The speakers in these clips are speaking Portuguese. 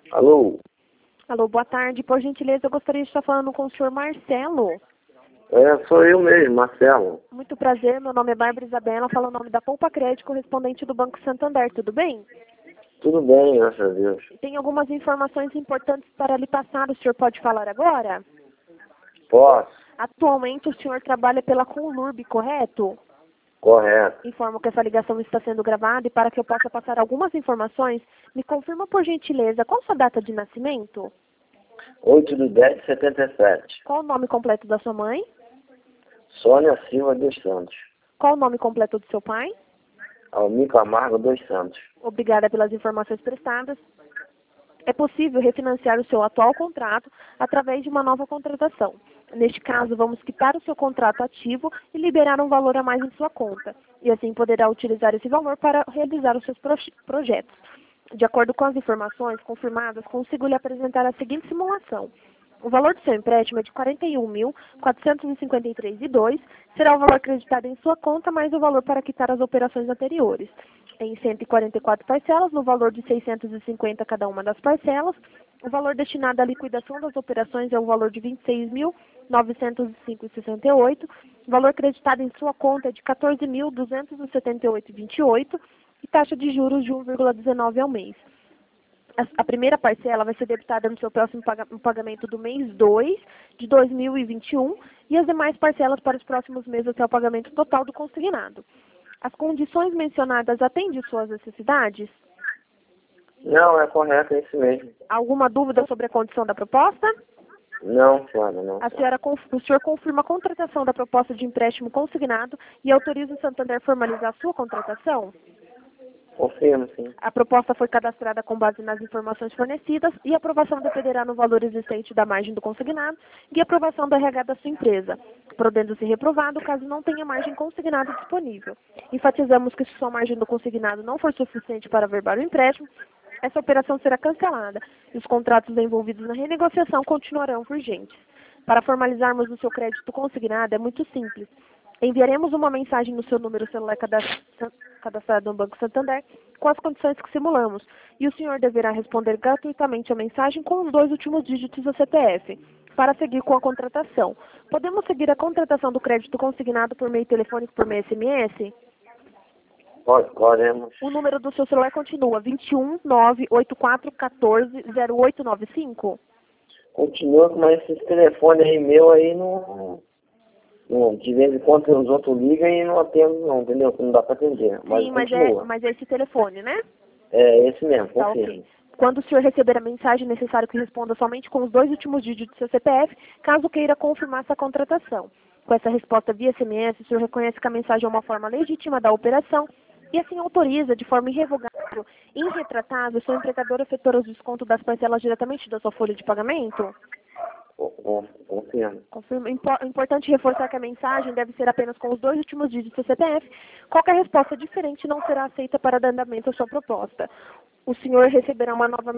Alô? Alô, boa tarde. Por gentileza, eu gostaria de estar falando com o senhor Marcelo. Sou eu mesmo, Marcelo. Muito prazer, meu nome é Bárbara Isabela, falo o nome da Poupa Crédito, correspondente do Banco Santander, tudo bem? Tudo bem, graças a Deus. Tem algumas informações importantes para lhe passar, o senhor pode falar agora? Posso? Atualmente o senhor trabalha pela Conlurb, correto? Correto. Informo que essa ligação está sendo gravada e para que eu possa passar algumas informações, me confirma por gentileza qual sua data de nascimento? 8/10/77. Qual o nome completo da sua mãe? Sônia Silva dos Santos. Qual o nome completo do seu pai? Almir Camargo dos Santos. Obrigada pelas informações prestadas. É possível refinanciar o seu atual contrato através de uma nova contratação. Neste caso, vamos quitar o seu contrato ativo e liberar um valor a mais em sua conta. E assim poderá utilizar esse valor para realizar os seus projetos. De acordo com as informações confirmadas, consigo lhe apresentar a seguinte simulação. O valor do seu empréstimo é de R$ 41.453,02, será o valor acreditado em sua conta mais o valor para quitar as operações anteriores. Em 144 parcelas, no valor de 650 cada uma das parcelas. O valor destinado à liquidação das operações é o valor de R$ 26.905,68. O valor acreditado em sua conta é de R$ 14.278,28 e taxa de juros de 1,19 ao mês. A primeira parcela vai ser debitada no seu próximo pagamento do mês 2 de 2021 e as demais parcelas para os próximos meses até o pagamento total do consignado. As condições mencionadas atendem suas necessidades? Não, é correto, é isso mesmo. Alguma dúvida sobre a condição da proposta? Não, senhora, não. O senhor confirma a contratação da proposta de empréstimo consignado e autoriza o Santander a formalizar a sua contratação? Confirmo, sim. A proposta foi cadastrada com base nas informações fornecidas e a aprovação dependerá no valor existente da margem do consignado e aprovação do RH da sua empresa, podendo ser reprovado caso não tenha margem consignada disponível. Enfatizamos que se sua margem do consignado não for suficiente para averbar o empréstimo, essa operação será cancelada e os contratos envolvidos na renegociação continuarão vigentes. Para formalizarmos o seu crédito consignado é muito simples. Enviaremos uma mensagem no seu número celular cadastrado no Banco Santander com as condições que simulamos e o senhor deverá responder gratuitamente a mensagem com os 2 últimos dígitos do CPF para seguir com a contratação. Podemos seguir a contratação do crédito consignado por meio telefônico por meio SMS? Podemos. O número do seu celular continua 21 984 14 0895? Continua, mas esse telefone aí meu aí não, de vez em quando os outros ligam e não atendo não, entendeu? Não dá para atender. Mas Sim, continua. mas é esse telefone, né? É esse mesmo, Tá, confirmo. ok. Quando o senhor receber a mensagem, é necessário que responda somente com os 2 últimos dígitos do seu CPF, caso queira confirmar essa contratação. Com essa resposta via SMS, o senhor reconhece que a mensagem é uma forma legítima da operação e assim autoriza, de forma irrevogável e irretratável, o seu empregador a efetuar os descontos das parcelas diretamente da sua folha de pagamento? Confirmo. Confirma. Importante reforçar que a mensagem deve ser apenas com os 2 últimos dígitos do CPF. Qualquer resposta diferente não será aceita para dar andamento à sua proposta. O senhor receberá uma nova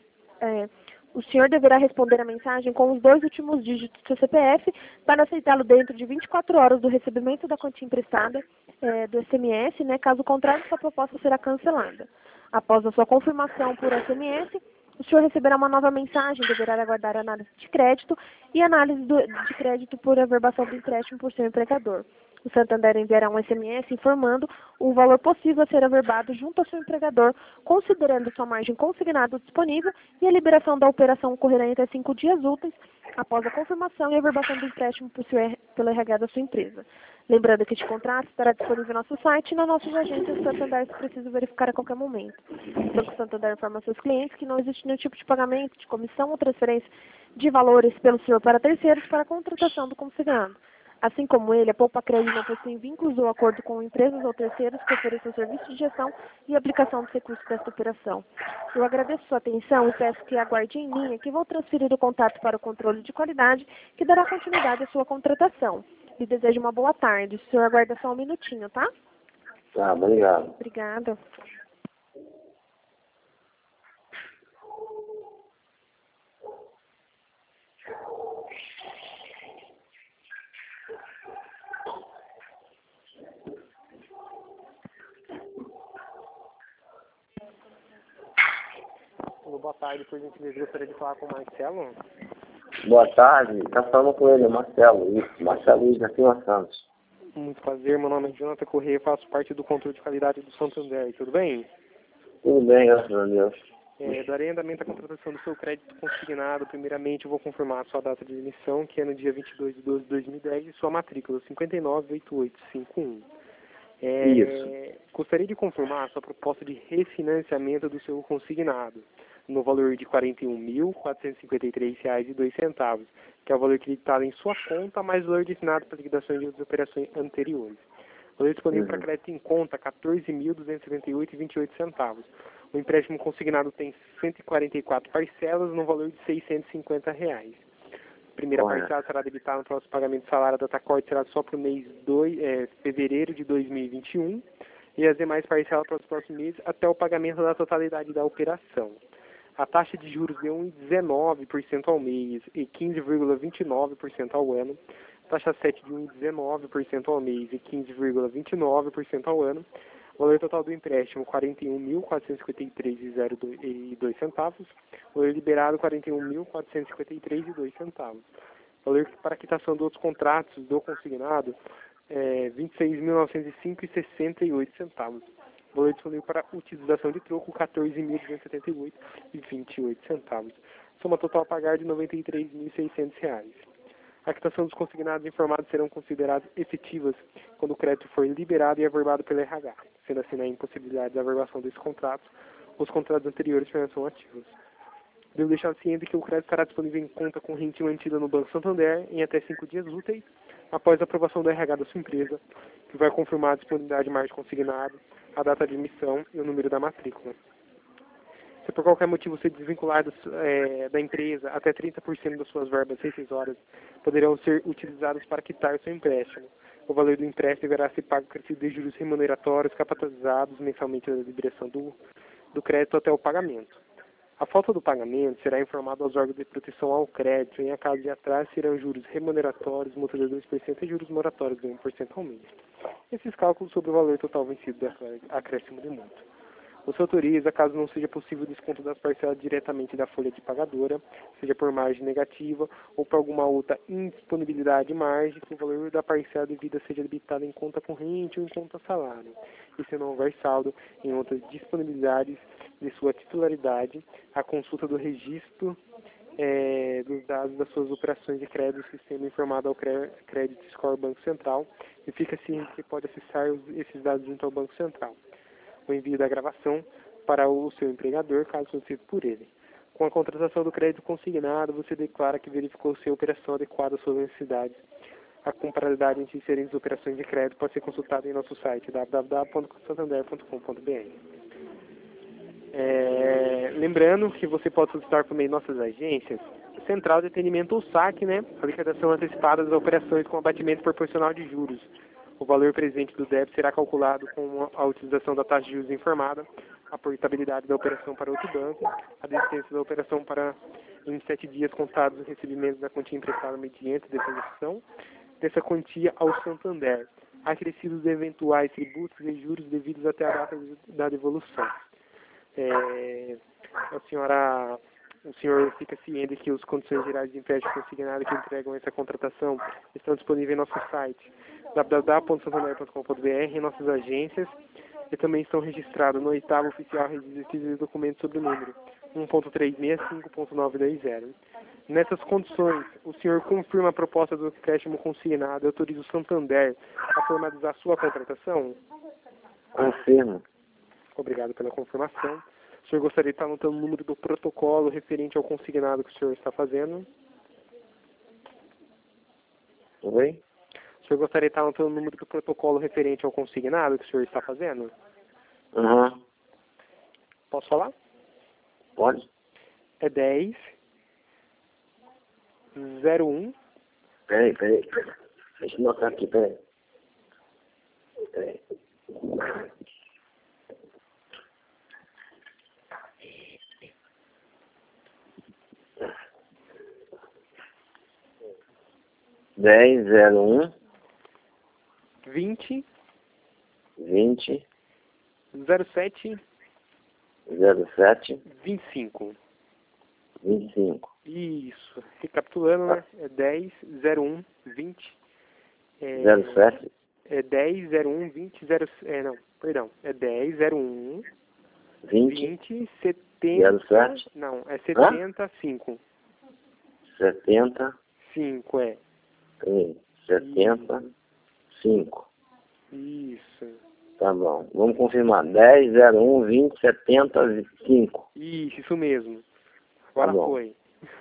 o senhor deverá responder a mensagem com os 2 últimos dígitos do seu CPF para aceitá-lo dentro de 24 horas do recebimento da quantia emprestada do SMS, né? Caso contrário, sua proposta será cancelada. Após a sua confirmação por SMS, o senhor receberá uma nova mensagem, deverá aguardar a análise de crédito e análise de crédito por averbação do empréstimo por seu empregador. O Santander enviará um SMS informando o valor possível a ser averbado junto ao seu empregador, considerando sua margem consignada disponível, e a liberação da operação ocorrerá em até 5 dias úteis após a confirmação e averbação do empréstimo pelo RH da sua empresa. Lembrando que este contrato estará disponível no nosso site e nas nossas agências Santander, se preciso verificar a qualquer momento. O Banco Santander informa a seus clientes que não existe nenhum tipo de pagamento, de comissão ou transferência de valores pelo senhor para terceiros para a contratação do consignado. Assim como ele, a Poupa Crédito não possui vínculos ou acordo com empresas ou terceiros que ofereçam serviço de gestão e aplicação dos recursos desta operação. Eu agradeço sua atenção e peço que aguarde em linha que vou transferir o contato para o controle de qualidade que dará continuidade à sua contratação. Lhe desejo uma boa tarde. O senhor aguarda só um minutinho, tá? Tá, obrigado. Obrigada. Boa tarde, por gentileza, gostaria de falar com o Marcelo. Boa tarde, tá falando com ele, Marcelo. Isso, Marcelo Luiz da Silva Santos. Muito prazer, meu nome é Jonathan Corrêa, faço parte do controle de qualidade do Santander, tudo bem? Tudo bem, graças a Deus. Darei andamento à contratação do seu crédito consignado. Primeiramente, eu vou confirmar a sua data de emissão, que é no dia 22/12/2010, e sua matrícula 598851. Isso. Gostaria de confirmar a sua proposta de refinanciamento do seu consignado, no valor de R$ 41.453,02, que é o valor creditado em sua conta, mais o valor destinado para liquidação de outras operações anteriores. O valor disponível para crédito em conta, R$ 14.278,28. O empréstimo consignado tem 144 parcelas, no valor de R$ 650. A primeira parcela será debitada no próximo pagamento de salário da datacorte, será só para o mês fevereiro de 2021, e as demais parcelas para os próximos meses até o pagamento da totalidade da operação. A taxa de juros de 1,19% ao mês e 15,29% ao ano. Taxa 7 de 1,19% ao mês e 15,29% ao ano. O valor total do empréstimo, R$ 41.453,02. O valor liberado, R$ 41.453,02. O valor para quitação dos outros contratos do consignado, R$ 26.905,68. O valor disponível para utilização de troco, R$ 14.278,28. Soma total a pagar de R$ 93.600. A quitação dos consignados informados serão consideradas efetivas quando o crédito for liberado e averbado pela RH. Sendo assim, na impossibilidade da averbação desses contratos, os contratos anteriores permaneçam ativos. Devo deixar ciente que o crédito estará disponível em conta corrente mantida no Banco Santander em até 5 dias úteis, após a aprovação do RH da sua empresa, que vai confirmar a disponibilidade de margem consignado, a data de emissão e o número da matrícula. Se por qualquer motivo você desvincular da empresa, até 30% das suas verbas rescisórias poderão ser utilizadas para quitar o seu empréstimo. O valor do empréstimo deverá ser pago acrescido de juros remuneratórios capitalizados mensalmente da liberação do crédito até o pagamento. A falta do pagamento será informado aos órgãos de proteção ao crédito, em caso de atraso serão juros remuneratórios, multa de 2% e juros moratórios de 1% ao mês. Esses cálculos sobre o valor total vencido do acréscimo de multa. Você autoriza, caso não seja possível o desconto das parcelas diretamente da folha de pagadora, seja por margem negativa ou por alguma outra indisponibilidade de margem, que o valor da parcela devida seja debitado em conta corrente ou em conta salário. E se não houver saldo em outras disponibilidades de sua titularidade, a consulta do registro dos dados das suas operações de crédito do sistema informado ao Credit Score Banco Central, e fica ciente que pode acessar esses dados junto ao Banco Central. O envio da gravação para o seu empregador, caso solicite por ele. Com a contratação do crédito consignado, você declara que verificou se a operação adequada às suas necessidades. A comparabilidade entre diferentes operações de crédito pode ser consultada em nosso site www.santander.com.br. Lembrando que você pode solicitar por meio de nossas agências, Central de Atendimento ou SAC, a liquidação antecipada das operações com abatimento proporcional de juros. O valor presente do débito será calculado com a utilização da taxa de juros informada, a portabilidade da operação para outro banco, a desistência da operação em 7 dias contados os recebimentos da quantia emprestada mediante devolução dessa quantia ao Santander, acrescidos de eventuais tributos e juros devidos até a data da devolução. O senhor fica ciente que as condições gerais de empréstimo consignado que entregam essa contratação estão disponíveis em nosso site www.santander.com.br, em nossas agências, e também estão registrados no 8º Oficial Registro de Documentos sob o número 1.365.920. Nessas condições, o senhor confirma a proposta do empréstimo consignado e autoriza o Santander a formalizar sua contratação? Confirmo. Obrigado pela confirmação. O senhor gostaria de estar anotando o número do protocolo referente ao consignado que o senhor está fazendo? Oi? O senhor gostaria de estar anotando o número do protocolo referente ao consignado que o senhor está fazendo? Uhum. Posso falar? Pode? É 10 01. Peraí. Deixa eu anotar aqui, peraí. 1001 20 20 07 07 25. 25. Isso. Recapitulando, né? É 100120. 07. É 100120. Não, perdão. É 1001 20. 70. 07. Não, é 75. 70. 5, é. 75. Isso. Tá bom. Vamos confirmar. 10, 01, 20, 70, 5. Isso mesmo. Agora bom. foi.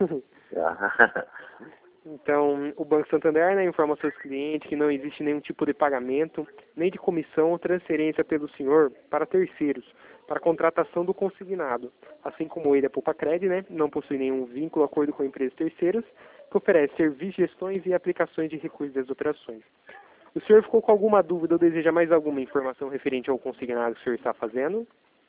Tá. Então, o Banco Santander, né, informa aos seus clientes que não existe nenhum tipo de pagamento, nem de comissão ou transferência pelo senhor para terceiros, para a contratação do consignado. Assim como ele, a Poupa-Cred, né, não possui nenhum vínculo ou acordo com empresas terceiras, que oferece serviços, gestões e aplicações de recursos das operações. O senhor ficou com alguma dúvida ou deseja mais alguma informação referente ao consignado que o senhor está fazendo?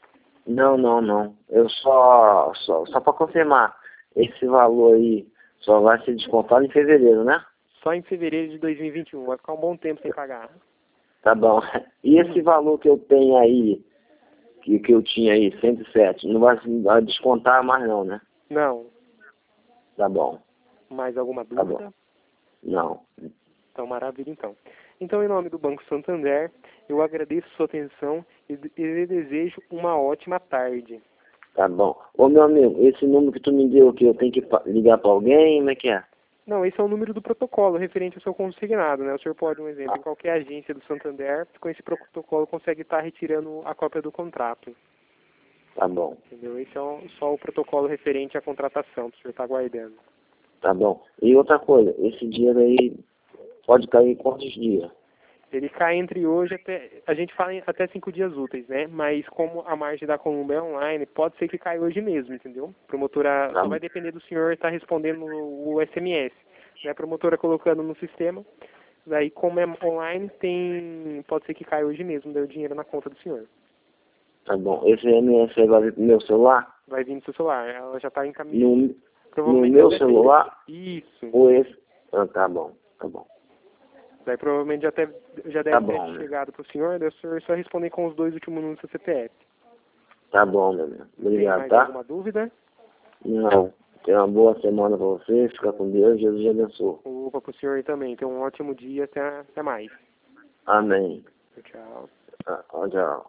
Não. Eu só para confirmar, esse valor aí só vai ser descontado em fevereiro, né? Só em fevereiro de 2021. Vai ficar um bom tempo sem pagar. Tá bom. E esse valor que eu tenho aí, que eu tinha aí, 107, não vai descontar mais não, né? Não. Tá bom. Mais alguma Tá dúvida? bom. Não. Então, maravilha, então. Então, em nome do Banco Santander, eu agradeço sua atenção e lhe desejo uma ótima tarde. Tá bom. Ô, meu amigo, esse número que tu me deu aqui, eu tenho que ligar para alguém? Como é que é? Não, esse é o número do protocolo referente ao seu consignado, né? O senhor pode, um exemplo, em qualquer agência do Santander, com esse protocolo consegue estar retirando a cópia do contrato. Tá bom. Entendeu? Esse é só o protocolo referente à contratação que o senhor está aguardando. Tá bom. E outra coisa, esse dinheiro aí pode cair em quantos dias? Ele cai entre hoje até... A gente fala até 5 dias úteis, né? Mas como a margem da Colômbia é online, pode ser que caia hoje mesmo, entendeu? A promotora só vai depender do senhor estar respondendo o SMS. Né? A promotora colocando no sistema. Daí, como é online, pode ser que caia hoje mesmo, dê o dinheiro na conta do senhor. Tá bom. Esse SMS aí vai vir pro meu celular? Vai vir no seu celular. Ela já está em caminho. No meu celular? Isso. Ou esse? Ah, tá bom. Tá bom. Daí provavelmente já deve Tá ter bom, chegado para o senhor, daí o senhor só responder com os 2 últimos números do seu CPF. Tá bom, meu amigo. Tem Obrigado, mais tá? alguma dúvida? Não. Tenha uma boa semana pra você. Fica com Deus. Jesus te abençoe. Opa, para o senhor também. Tenha um ótimo dia. Até mais. Amém. Tchau. Tchau.